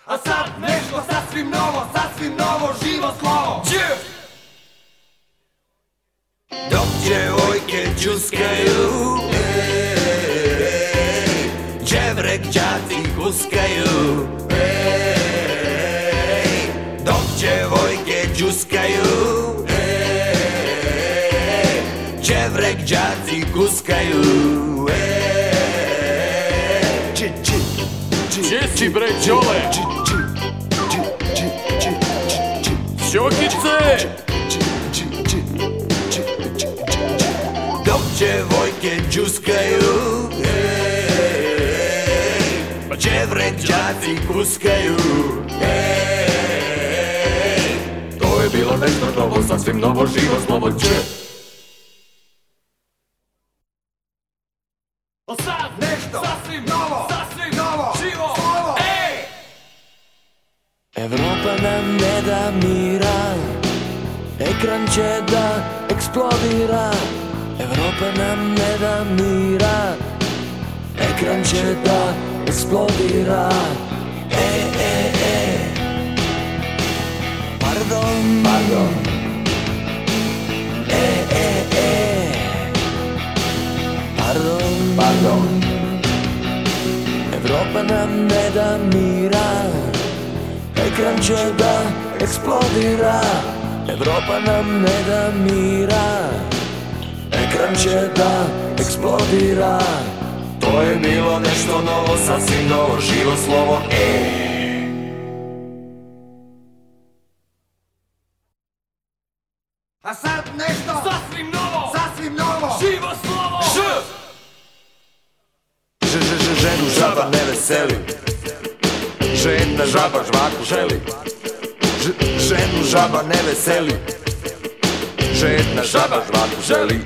A sad nešto sasvim novo, živo slovo. Dok djevojke džuskaju, đevrek đaci huskaju. Dok djevojke džuskaju, đevrek đaci kuskaju. Gdje si bre Đole? Ćokice! Dok djevojke džuskaju, pa đevrek đaci kuskaju. To je bilo nešto novo, sasvim novo, živo slovo Đ. A sad nešto sasvim novo, živo slovo. Evropa nam ne da mira, ekran će da eksplodira. Evropa nam ne da mira, ekran će da eksplodira. Pardon, pardon. Pardon, pardon. Evropa nam ne da mira, ekran će da eksplodira. Evropa nam ne da mira, ekran će da eksplodira. To je bilo nešto novo, sasvim novo, živo slovo A sad nešto sasvim novo, živo slovo. Ženu žaba ne veseli, žedna žaba žvaku želi. Ženu žaba ne veseli, žedna žaba žvaku želi.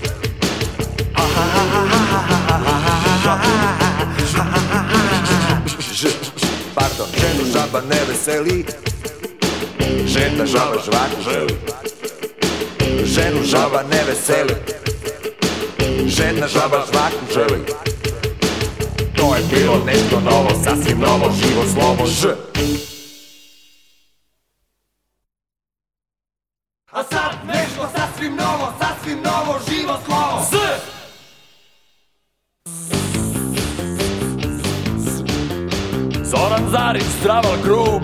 Pardon, ženu žaba ne veseli, žedna žaba žvaku želi. Ženu žaba ne veseli, žedna žaba žvaku želi. To je bilo nešto novo, sasvim novo, živo slovo Ž. A sad nešto sasvim novo, živo slovo. Z. Zoran Zarić, Straval grub,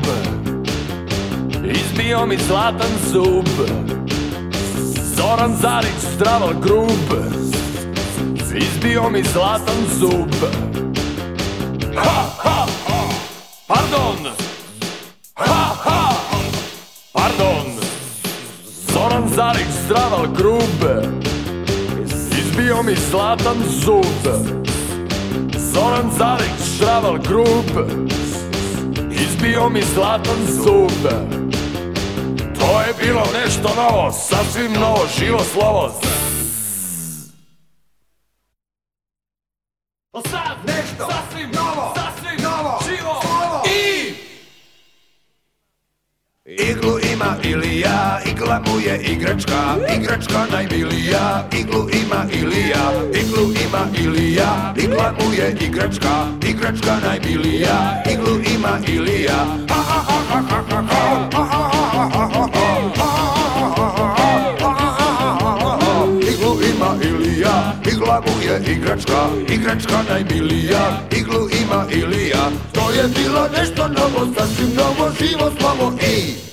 izbio mi zlatan zub. Zoran Zarić, Straval grub, izbio mi zlatan zub. Ha, ha, ha, pardon. Ha, ha, pardon. Zoran Zarić, Straval grub, izbio mi zlatan zub. Zoran Zarić, Straval grub, izbio mi zlatan zub. To je bilo nešto novo, sasvim novo, živo slovo. A sad nešto sasvim novo, živo slovo. I. Iglu ima Ilija, igla mu je igračka, igračka najmilija. Iglu ima Ilija, iglu ima Ilija, igla mu je igračka, igračka najmilija. Iglu ima Ilija, ha ha ha ha ha ha ha ha ha ha. Iglu ima Ilija, igla mu je igračka, igračka najmilija. Iglu ima Ilija, to je bilo nešto novo, sasvim novo, živo slovo I.